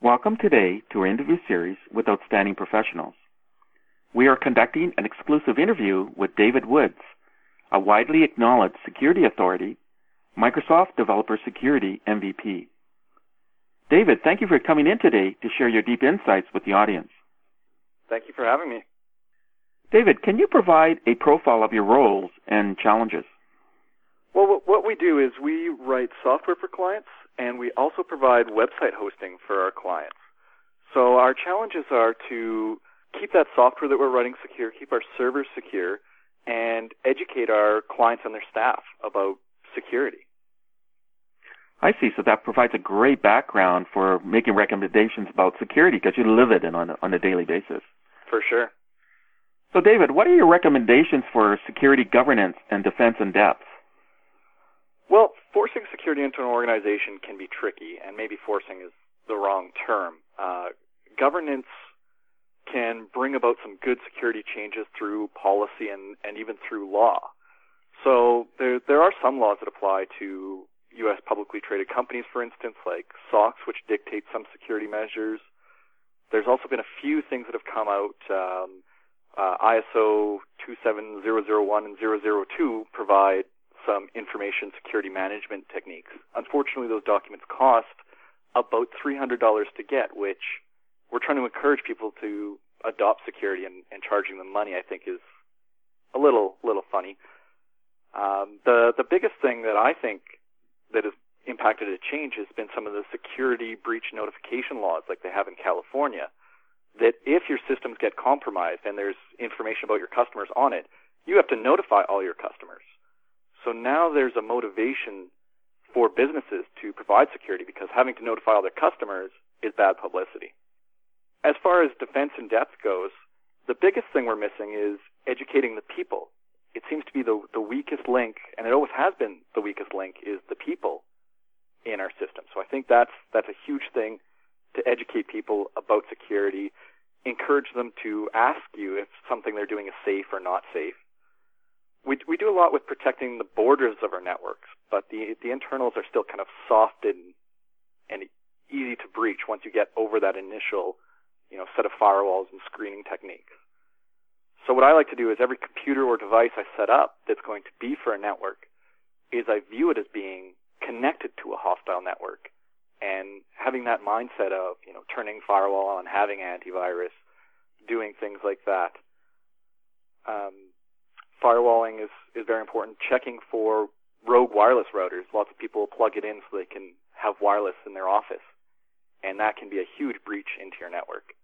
Welcome today to our interview series with outstanding professionals. We are conducting an exclusive interview with David Woods, a widely acknowledged security authority, Microsoft Developer Security MVP. David, thank you for coming in today to share your deep insights with the audience. Thank you for having me. David, can you provide a profile of your roles and challenges? Well, what we do is we write software for clients, and we also provide website hosting for our clients. So our challenges are to keep that software that we're writing secure, keep our servers secure, and educate our clients and their staff about security. I see. So that provides a great background for making recommendations about security because you live it on a daily basis. For sure. So, David, what are your recommendations for security governance and defense in depth? Well, forcing security into an organization can be tricky, and maybe forcing is the wrong term. Governance can bring about some good security changes through policy and even through law. So there are some laws that apply to U.S. publicly traded companies, for instance, like SOX, which dictate some security measures. There's also been a few things that have come out. ISO 27001 and 002 provide some information security management techniques. Unfortunately, those documents cost about $300 to get, which we're trying to encourage people to adopt security, and charging them money, I think, is a little funny. The biggest thing that I think that has impacted a change has been some of the security breach notification laws like they have in California, that if your systems get compromised and there's information about your customers on it, you have to notify all your customers. So now there's a motivation for businesses to provide security because having to notify all their customers is bad publicity. As far as defense in depth goes, the biggest thing we're missing is educating the people. It seems to be the weakest link, and it always has been the weakest link, is the people in our system. So I think that's a huge thing, to educate people about security, encourage them to ask you if something they're doing is safe or not safe. We do a lot with protecting the borders of our networks, but the internals are still kind of soft and easy to breach once you get over that initial, set of firewalls and screening techniques. So what I like to do is every computer or device I set up that's going to be for a network is I view it as being connected to a hostile network, and having that mindset of, turning firewall on, having antivirus, doing things like that. Firewalling is very important. Checking for rogue wireless routers. Lots of people plug it in so they can have wireless in their office, and that can be a huge breach into your network.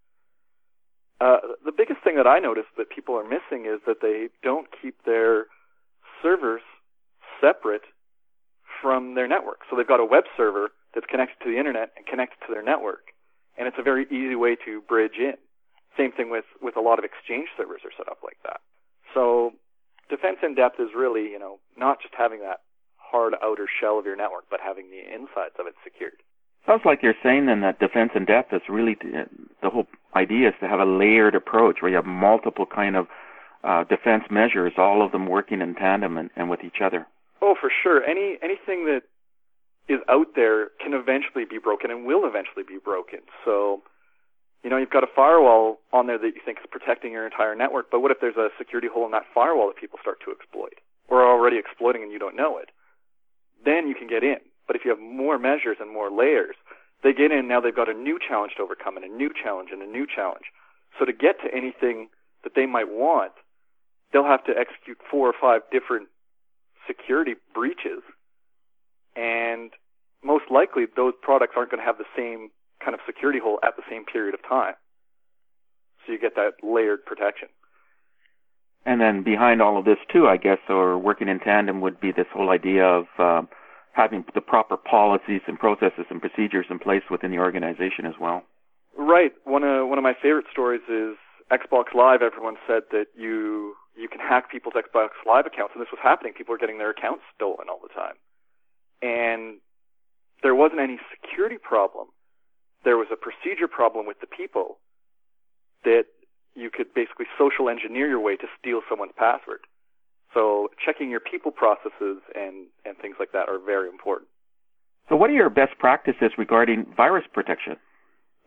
The biggest thing that I notice that people are missing is that they don't keep their servers separate from their network. So they've got a web server that's connected to the internet and connected to their network, and it's a very easy way to bridge in. Same thing with a lot of Exchange servers are set up like that. So defense in depth is really, not just having that hard outer shell of your network, but having the insides of it secured. Sounds like you're saying then that defense in depth is really, the whole idea is to have a layered approach where you have multiple kind of defense measures, all of them working in tandem and with each other. Oh, for sure. Anything that is out there can eventually be broken and will eventually be broken. So, you've got a firewall on there that you think is protecting your entire network, but what if there's a security hole in that firewall that people start to exploit, or are already exploiting and you don't know it? Then you can get in. But if you have more measures and more layers, they get in, now they've got a new challenge to overcome, and a new challenge, and a new challenge. So to get to anything that they might want, they'll have to execute 4 or 5 different security breaches, and most likely those products aren't going to have the same kind of security hole at the same period of time. So you get that layered protection. And then behind all of this too, I guess, or working in tandem would be this whole idea of having the proper policies and processes and procedures in place within the organization as well. Right. One of my favorite stories is Xbox Live. Everyone said that you can hack people's Xbox Live accounts, and this was happening. People were getting their accounts stolen all the time. And there wasn't any security problem. There was a procedure problem with the people that you could basically social engineer your way to steal someone's password. So checking your people processes and things like that are very important. So what are your best practices regarding virus protection?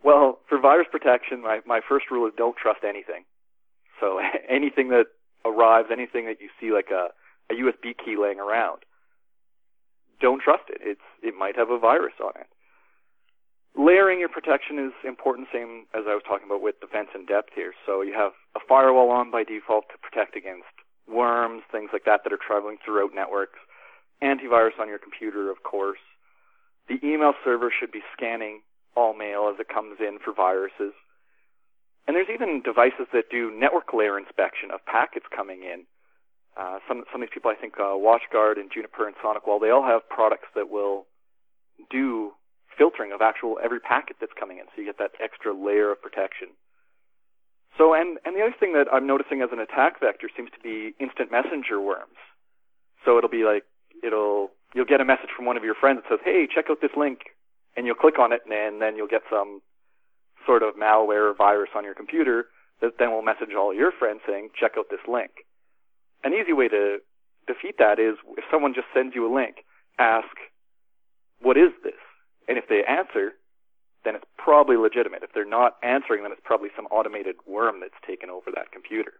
Well, for virus protection, my first rule is don't trust anything. So anything that arrives, anything that you see like a USB key laying around, don't trust it. It might have a virus on it. Layering your protection is important, same as I was talking about with defense in depth here. So you have a firewall on by default to protect against worms, things like that are traveling throughout networks. Antivirus on your computer, of course. The email server should be scanning all mail as it comes in for viruses. And there's even devices that do network layer inspection of packets coming in. Some of these people, I think, WatchGuard and Juniper and SonicWall, they all have products that will do filtering of every packet that's coming in, so you get that extra layer of protection. So, and the other thing that I'm noticing as an attack vector seems to be instant messenger worms. So it'll be like, you'll get a message from one of your friends that says, hey, check out this link, and you'll click on it, and then you'll get some sort of malware or virus on your computer that then will message all your friends saying, check out this link. An easy way to defeat that is if someone just sends you a link, ask, what is this? And if they answer, then it's probably legitimate. If they're not answering, then it's probably some automated worm that's taken over that computer.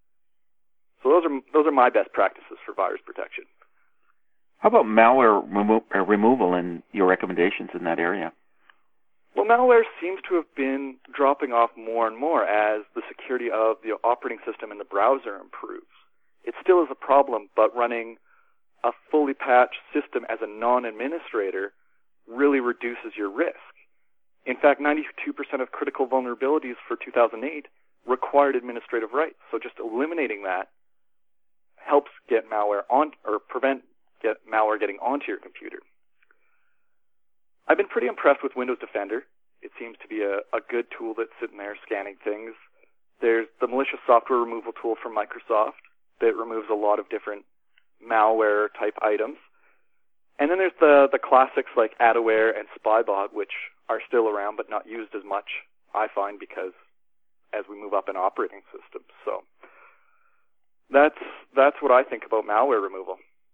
So those are my best practices for virus protection. How about malware removal and your recommendations in that area? Well, malware seems to have been dropping off more and more as the security of the operating system in the browser improves. It still is a problem, but running a fully patched system as a non-administrator really reduces your risk. In fact, 92% of critical vulnerabilities for 2008 required administrative rights. So just eliminating that helps get malware on, or prevent malware getting onto your computer. I've been pretty impressed with Windows Defender. It seems to be a good tool that's sitting there scanning things. There's the malicious software removal tool from Microsoft that removes a lot of different malware type items. And then there's the classics like Adaware and Spybot, which are still around but not used as much, I find, because as we move up in operating systems. So that's what I think about malware removal.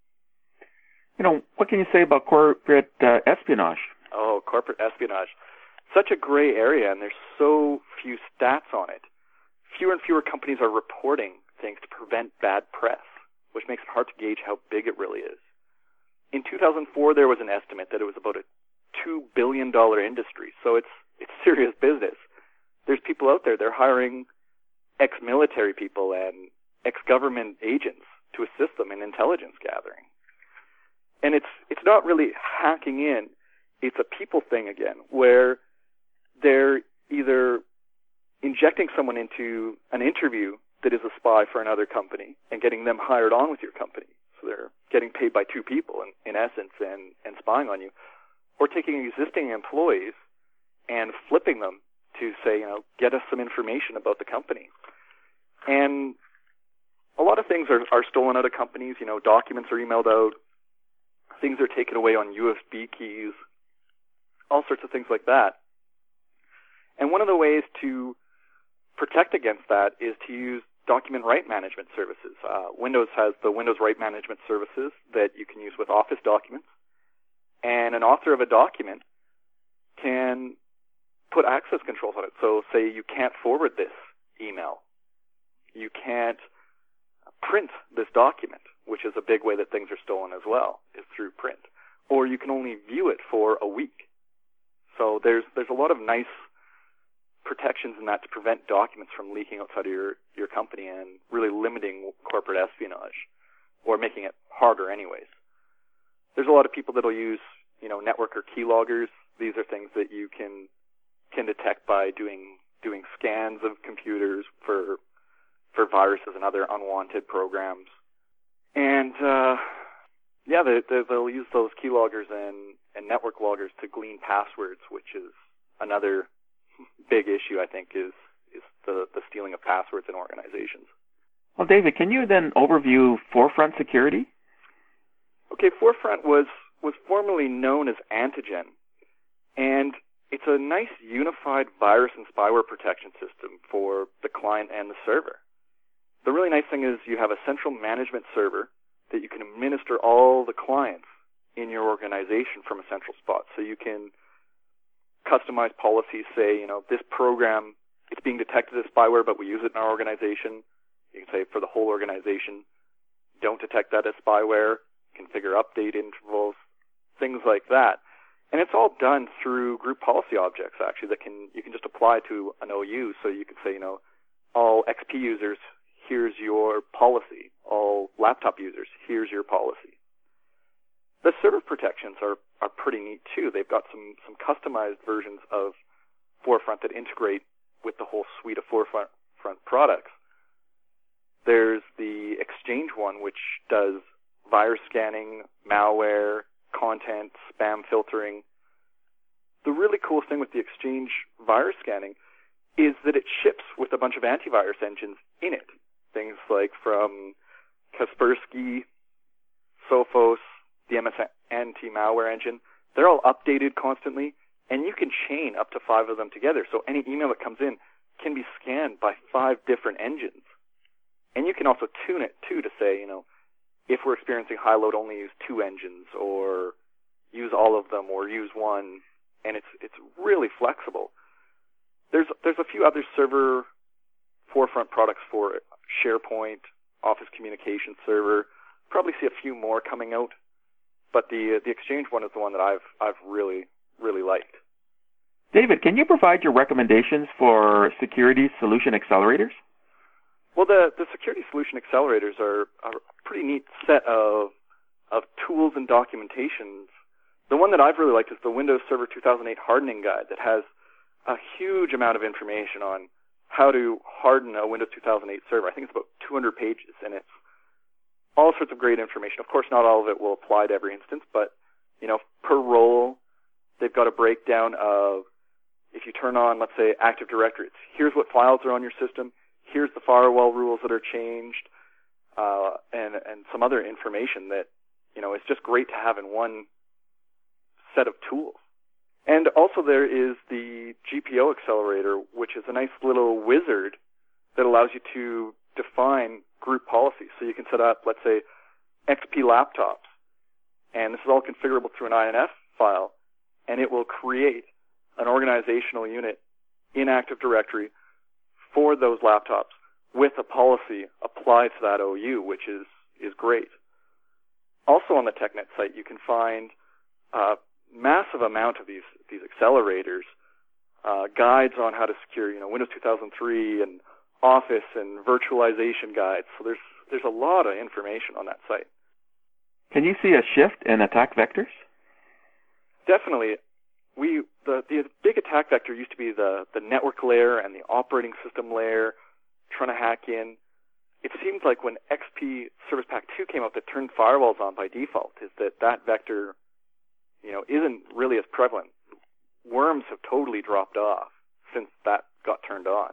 What can you say about corporate espionage? Oh, corporate espionage. Such a gray area, and there's so few stats on it. Fewer and fewer companies are reporting things to prevent bad press, which makes it hard to gauge how big it really is. In 2004, there was an estimate that it was about a $2 billion industry, so it's serious business. There's people out there, they're hiring ex-military people and ex-government agents to assist them in intelligence gathering. And it's not really hacking in, it's a people thing again, where they're either injecting someone into an interview that is a spy for another company and getting them hired on with your company. So they're getting paid by two people in essence and spying on you. Or taking existing employees and flipping them to say, get us some information about the company. And a lot of things are stolen out of companies. Documents are emailed out. Things are taken away on USB keys. All sorts of things like that. And one of the ways to protect against that is to use document right management services. Windows has the Windows Right Management Services that you can use with Office documents. And an author of a document can put access controls on it. So say you can't forward this email. You can't print this document, which is a big way that things are stolen as well, is through print. Or you can only view it for a week. So there's a lot of nice protections in that to prevent documents from leaking outside of your company and really limiting corporate espionage, or making it harder anyways. There's a lot of people that'll use, network or keyloggers. These are things that you can detect by doing scans of computers for viruses and other unwanted programs. And they'll use those keyloggers and network loggers to glean passwords, which is another big issue, I think, is the stealing of passwords in organizations. Well, David, can you then overview Forefront Security? Okay, Forefront was formerly known as Antigen, and it's a nice unified virus and spyware protection system for the client and the server. The really nice thing is you have a central management server that you can administer all the clients in your organization from a central spot. So you can customized policies say, this program, it's being detected as spyware, but we use it in our organization. You can say for the whole organization, don't detect that as spyware, configure update intervals, things like that. And it's all done through group policy objects, actually, that you can just apply to an OU. So you can say, all XP users, here's your policy. All laptop users, here's your policy. The server protections are pretty neat, too. They've got some customized versions of Forefront that integrate with the whole suite of Forefront products. There's the Exchange one, which does virus scanning, malware, content, spam filtering. The really cool thing with the Exchange virus scanning is that it ships with a bunch of antivirus engines in it. Things like from Kaspersky, Sophos, the MS anti-malware engine. They're all updated constantly, and you can chain up to 5 of them together. So any email that comes in can be scanned by 5 different engines. And you can also tune it, too, to say, if we're experiencing high load, only use 2 engines, or use all of them, or use one. And it's really flexible. There's a few other server Forefront products for SharePoint, Office Communication Server. Probably see a few more coming out, but the Exchange one is the one that I've really, really liked. David, can you provide your recommendations for security solution accelerators? Well, the security solution accelerators are a pretty neat set of tools and documentations. The one that I've really liked is the Windows Server 2008 hardening guide that has a huge amount of information on how to harden a Windows 2008 server. I think it's about 200 pages, and it's all sorts of great information. Of course, not all of it will apply to every instance, but, per role, they've got a breakdown of, if you turn on, let's say, Active Directory, here's what files are on your system, here's the firewall rules that are changed, and some other information that, is just great to have in one set of tools. And also there is the GPO accelerator, which is a nice little wizard that allows you to define group policies. So you can set up, let's say, XP laptops, and this is all configurable through an INF file, and it will create an organizational unit in Active Directory for those laptops with a policy applied to that OU, which is great. Also on the TechNet site, you can find a massive amount of these accelerators, guides on how to secure, Windows 2003 and Office and virtualization guides. So there's a lot of information on that site. Can you see a shift in attack vectors? Definitely. The big attack vector used to be the network layer and the operating system layer trying to hack in. It seems like when XP Service Pack 2 came out that turned firewalls on by default, is that vector, isn't really as prevalent. Worms have totally dropped off since that got turned on.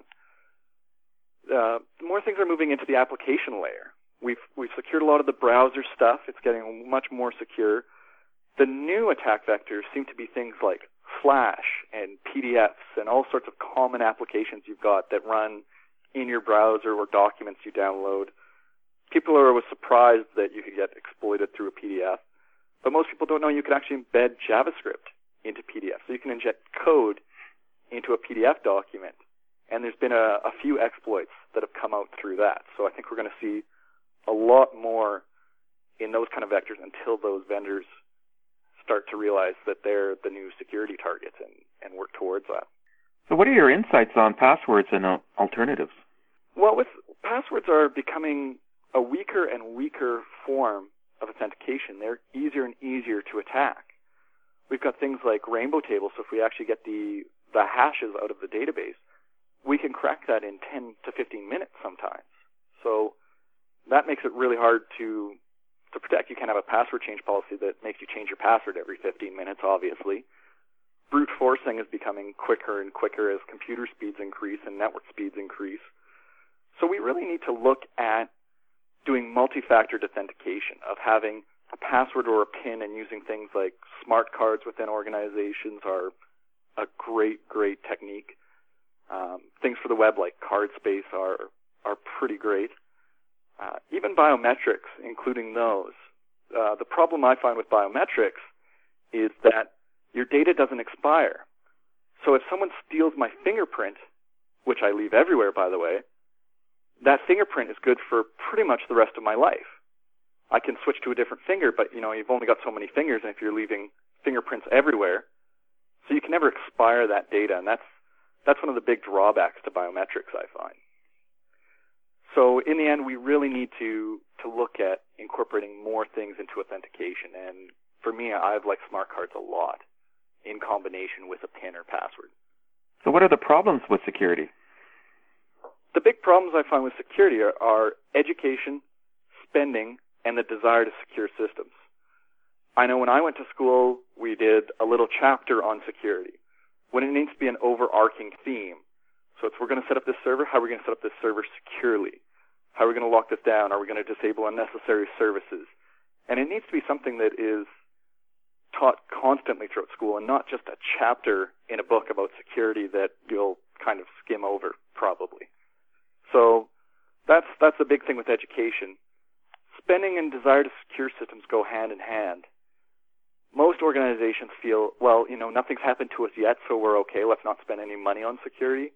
More things are moving into the application layer. We've secured a lot of the browser stuff. It's getting much more secure. The new attack vectors seem to be things like Flash and PDFs and all sorts of common applications you've got that run in your browser or documents you download. People are always surprised that you could get exploited through a PDF, but most people don't know you can actually embed JavaScript into PDF. So you can inject code into a PDF document, and there's been a few exploits that have come out through that. So I think we're going to see a lot more in those kind of vectors until those vendors start to realize that they're the new security targets and work towards that. So what are your insights on passwords and alternatives? Well, passwords are becoming a weaker and weaker form of authentication. They're easier and easier to attack. We've got things like rainbow tables, so if we actually get the hashes out of the database, we can crack that in 10 to 15 minutes sometimes. So that makes it really hard to protect. You can't have a password change policy that makes you change your password every 15 minutes, obviously. Brute forcing is becoming quicker and quicker as computer speeds increase and network speeds increase. So we really need to look at doing multi-factored authentication, of having a password or a PIN, and using things like smart cards within organizations are a great, great technique. Things for the web like CardSpace are pretty great. Even biometrics, including those. The problem I find with biometrics is that your data doesn't expire. So if someone steals my fingerprint, which I leave everywhere, by the way, that fingerprint is good for pretty much the rest of my life. I can switch to a different finger, but you've only got so many fingers, and if you're leaving fingerprints everywhere, so you can never expire that data, and that's one of the big drawbacks to biometrics, I find. So in the end, we really need to look at incorporating more things into authentication, and for me, I've liked smart cards a lot in combination with a PIN or password. So what are the problems with security? The big problems I find with security are education, spending, and the desire to secure systems. I know when I went to school, we did a little chapter on security, when it needs to be an overarching theme. So we're going to set up this server, how are we going to set up this server securely? How are we going to lock this down? Are we going to disable unnecessary services? And it needs to be something that is taught constantly throughout school and not just a chapter in a book about security that you'll kind of skim over, probably. So that's a big thing with education. Spending and desire to secure systems go hand in hand. Most organizations feel, well, nothing's happened to us yet, so we're okay. Let's not spend any money on security.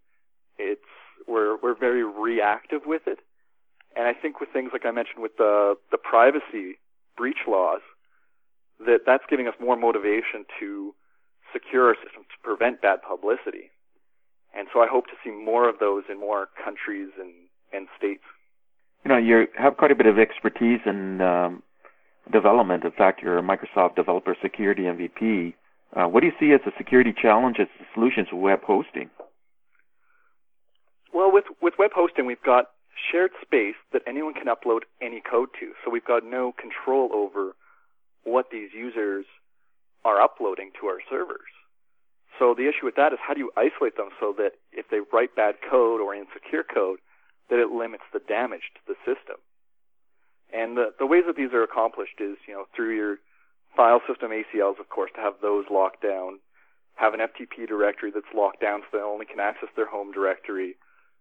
We're very reactive with it. And I think with things like I mentioned with the privacy breach laws, that's giving us more motivation to secure our systems to prevent bad publicity. And so I hope to see more of those in more countries and states. You have quite a bit of expertise in development. In fact, you're a Microsoft Developer Security MVP. What do you see as the security challenges, the solutions with web hosting? Well, with web hosting, we've got shared space that anyone can upload any code to. So we've got no control over what these users are uploading to our servers. So the issue with that is how do you isolate them so that if they write bad code or insecure code, that it limits the damage to the system. And the ways that these are accomplished is, through your file system ACLs, of course, to have those locked down, have an FTP directory that's locked down so they only can access their home directory,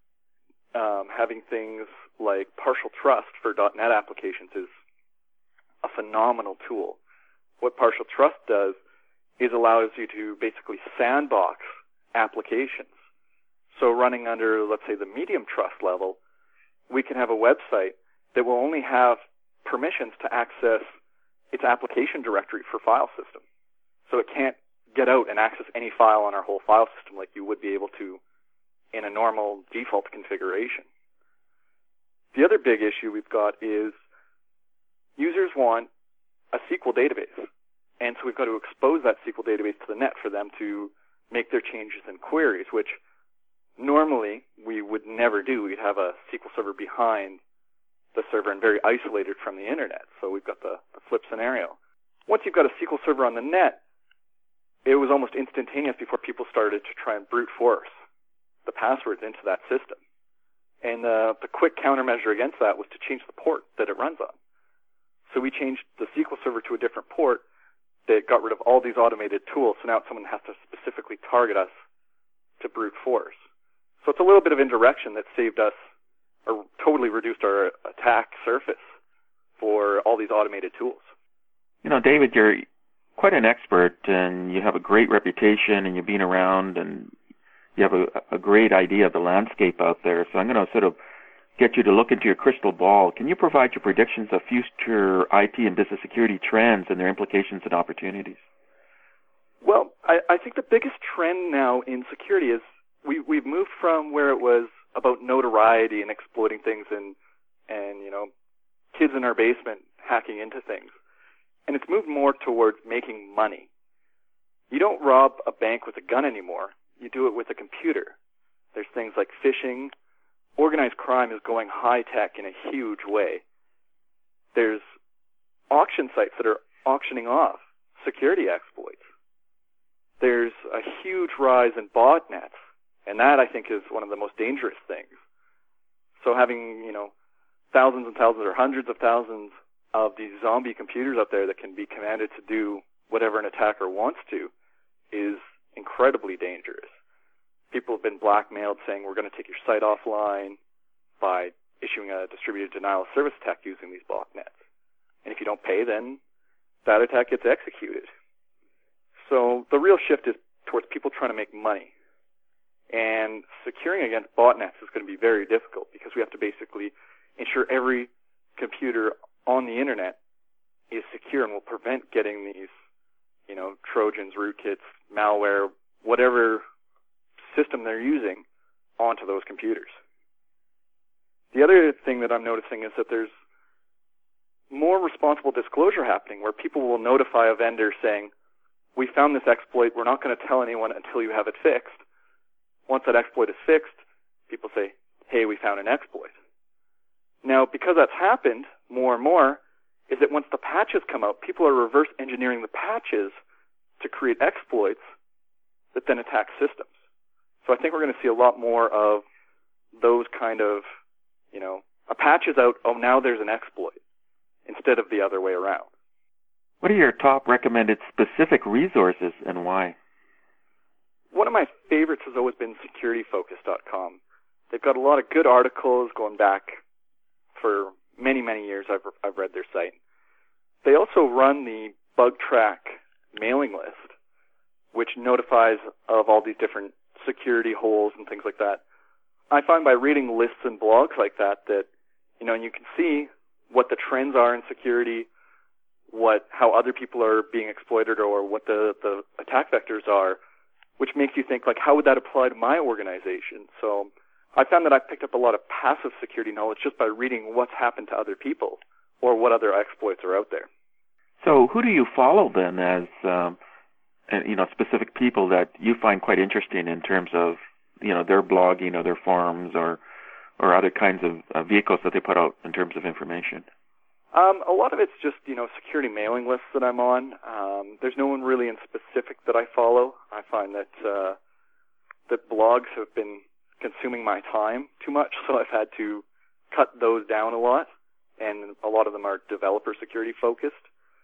having things like partial trust for .NET applications is a phenomenal tool. What partial trust does is allows you to basically sandbox applications. So running under, let's say, the medium trust level, we can have a website that will only have permissions to access its application directory for file system. So it can't get out and access any file on our whole file system like you would be able to in a normal default configuration. The other big issue we've got is users want a SQL database. And so we've got to expose that SQL database to the net for them to make their changes and queries, which normally we would never do. We'd have a SQL server behind the server and very isolated from the internet. So we've got the flip scenario. Once you've got a SQL server on the net, it was almost instantaneous before people started to try and brute force the passwords into that system. And the quick countermeasure against that was to change the port that it runs on. So we changed the SQL server to a different port that got rid of all these automated tools. So now someone has to specifically target us to brute force. So it's a little bit of indirection that saved us or totally reduced our attack surface for all these automated tools. David, you're quite an expert and you have a great reputation and you've been around and you have a great idea of the landscape out there. So I'm going to sort of get you to look into your crystal ball. Can you provide your predictions of future IT and business security trends and their implications and opportunities? Well, I think the biggest trend now in security is we've moved from where it was about notoriety and exploiting things and kids in our basement hacking into things. And it's moved more towards making money. You don't rob a bank with a gun anymore. You do it with a computer. There's things like phishing. Organized crime is going high-tech in a huge way. There's auction sites that are auctioning off security exploits. There's a huge rise in botnets, and that, I think, is one of the most dangerous things. So having, thousands and thousands or hundreds of thousands of these zombie computers out there that can be commanded to do whatever an attacker wants to is incredibly dangerous. People have been blackmailed saying we're going to take your site offline by issuing a distributed denial of service attack using these botnets. And if you don't pay, then that attack gets executed. So the real shift is towards people trying to make money. And securing against botnets is going to be very difficult because we have to basically ensure every computer on the internet is secure and will prevent getting these, Trojans, rootkits, malware, whatever system they're using onto those computers. The other thing that I'm noticing is that there's more responsible disclosure happening where people will notify a vendor saying, we found this exploit, we're not going to tell anyone until you have it fixed. Once that exploit is fixed, people say, hey, we found an exploit. Now, because that's happened more and more, is that once the patches come out, people are reverse engineering the patches to create exploits that then attack systems. So I think we're going to see a lot more of those kind of, a patch is out, oh, now there's an exploit, instead of the other way around. What are your top recommended specific resources and why? One of my favorites has always been securityfocus.com. They've got a lot of good articles going back for many, many years. I've read their site. They also run the BugTrack mailing list, which notifies of all these different security holes and things like that. I find by reading lists and blogs like that, and you can see what the trends are in security, how other people are being exploited, or what the attack vectors are, which makes you think, how would that apply to my organization? So I found that I've picked up a lot of passive security knowledge just by reading what's happened to other people or what other exploits are out there. So who do you follow then as, specific people that you find quite interesting in terms of, their blogging or their forums or other kinds of vehicles that they put out in terms of information? A lot of it's just, security mailing lists that I'm on. There's no one really in specific that I follow. I find that that blogs have been consuming my time too much, so I've had to cut those down a lot, and a lot of them are developer security focused.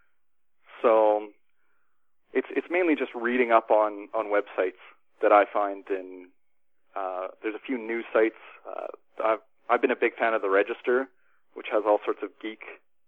So it's mainly just reading up on websites that I find, and there's a few news sites. I've been a big fan of The Register, which has all sorts of geek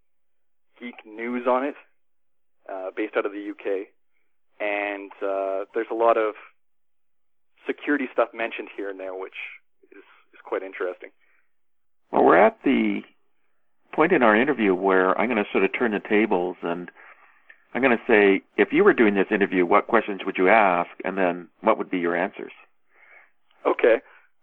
news on it, based out of the UK. And there's a lot of security stuff mentioned here and there, which is quite interesting. Well, we're at the point in our interview where I'm going to sort of turn the tables, and I'm going to say, if you were doing this interview, what questions would you ask, and then what would be your answers? Okay.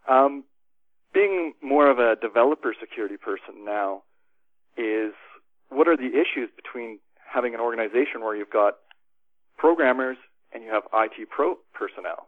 Being more of a developer security person now is, what are the issues between having an organization where you've got programmers and you have IT pro personnel?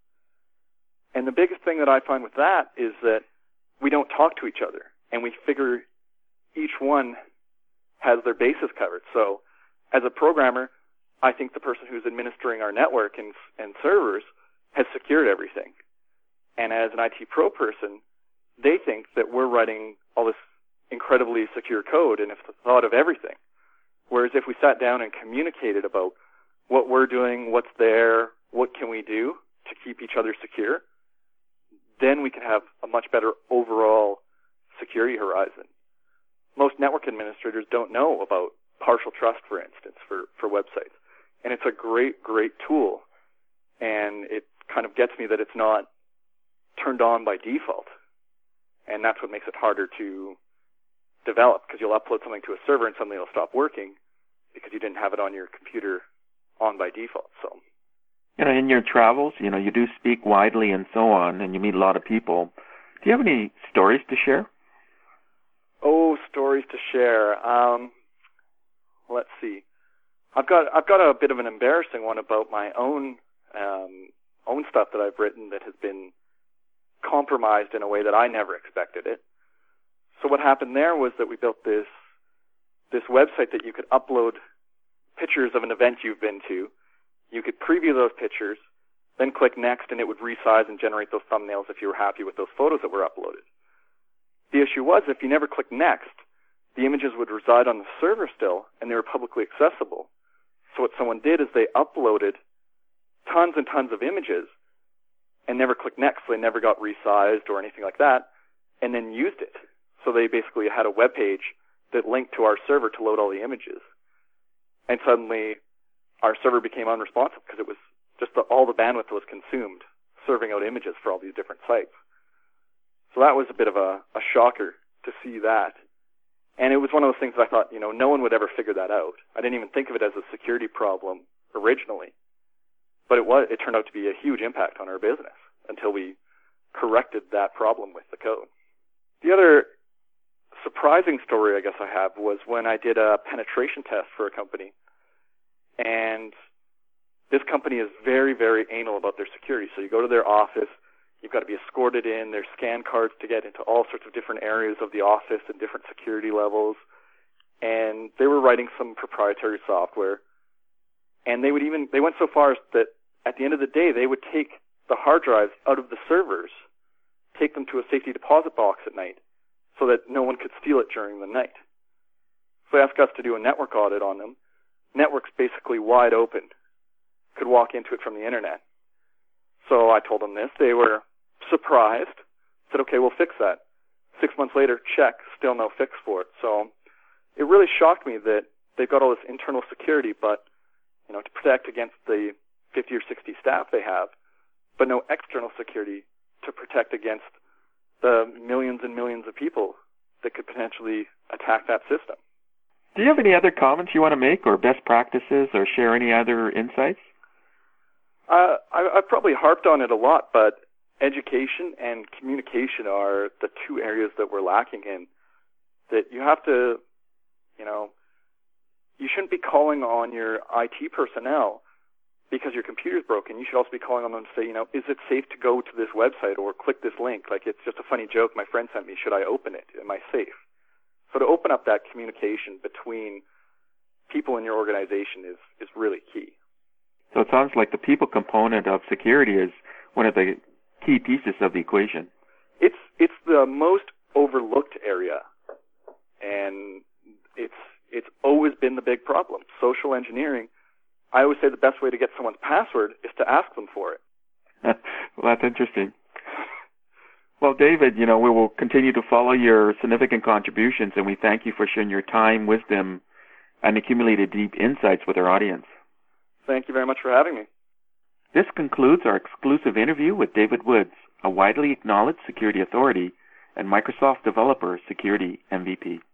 And the biggest thing that I find with that is that we don't talk to each other, and we figure each one has their bases covered. So as a programmer, I think the person who's administering our network and servers has secured everything. And as an IT pro person, they think that we're writing all this incredibly secure code and have thought of everything. Whereas if we sat down and communicated about what we're doing, what's there, what can we do to keep each other secure, then we can have a much better overall security horizon. Most network administrators don't know about partial trust, for instance, for websites. And it's a great, great tool. And it kind of gets me that it's not turned on by default. And that's what makes it harder to develop, because you'll upload something to a server and suddenly it'll stop working because you didn't have it on your computer on by default. So, in your travels, you do speak widely and so on, and you meet a lot of people. Do you have any stories to share? Oh, stories to share. Let's see. I've got a bit of an embarrassing one about my own stuff that I've written that has been compromised in a way that I never expected it. So what happened there was that we built this website that you could upload pictures of an event you've been to. You could preview those pictures, then click next, and it would resize and generate those thumbnails if you were happy with those photos that were uploaded. The issue was, if you never clicked next, the images would reside on the server still, and they were publicly accessible. So what someone did is they uploaded tons and tons of images and never clicked next, so they never got resized or anything like that, and then used it. So they basically had a web page that linked to our server to load all the images. And suddenly our server became unresponsive because it was just all the bandwidth was consumed serving out images for all these different sites. So that was a bit of a shocker to see that. And it was one of those things that I thought, no one would ever figure that out. I didn't even think of it as a security problem originally. But it turned out to be a huge impact on our business until we corrected that problem with the code. The other surprising story I guess I have was when I did a penetration test for a company. And this company is very, very anal about their security. So you go to their office, you've got to be escorted in, there's scan cards to get into all sorts of different areas of the office and different security levels. And they were writing some proprietary software. And they went so far as that at the end of the day, they would take the hard drives out of the servers, take them to a safety deposit box at night so that no one could steal it during the night. So they asked us to do a network audit on them. Network's basically wide open. Could walk into it from the internet. So I told them this. They were surprised. Said, okay, we'll fix that. 6 months later, check, still no fix for it. So it really shocked me that they've got all this internal security, but to protect against the 50 or 60 staff they have, but no external security to protect against the millions and millions of people that could potentially attack that system. Do you have any other comments you want to make, or best practices, or share any other insights? I've probably harped on it a lot, but education and communication are the two areas that we're lacking in. That you have to, you shouldn't be calling on your IT personnel because your computer's broken. You should also be calling on them to say, is it safe to go to this website or click this link? Like, it's just a funny joke my friend sent me. Should I open it? Am I safe? So to open up that communication between people in your organization is really key. So it sounds like the people component of security is one of the key pieces of the equation. It's the most overlooked area, and it's always been the big problem. Social engineering, I always say the best way to get someone's password is to ask them for it. Well, that's interesting. Well, David, we will continue to follow your significant contributions, and we thank you for sharing your time, wisdom, and accumulated deep insights with our audience. Thank you very much for having me. This concludes our exclusive interview with David Woods, a widely acknowledged security authority and Microsoft Developer Security MVP.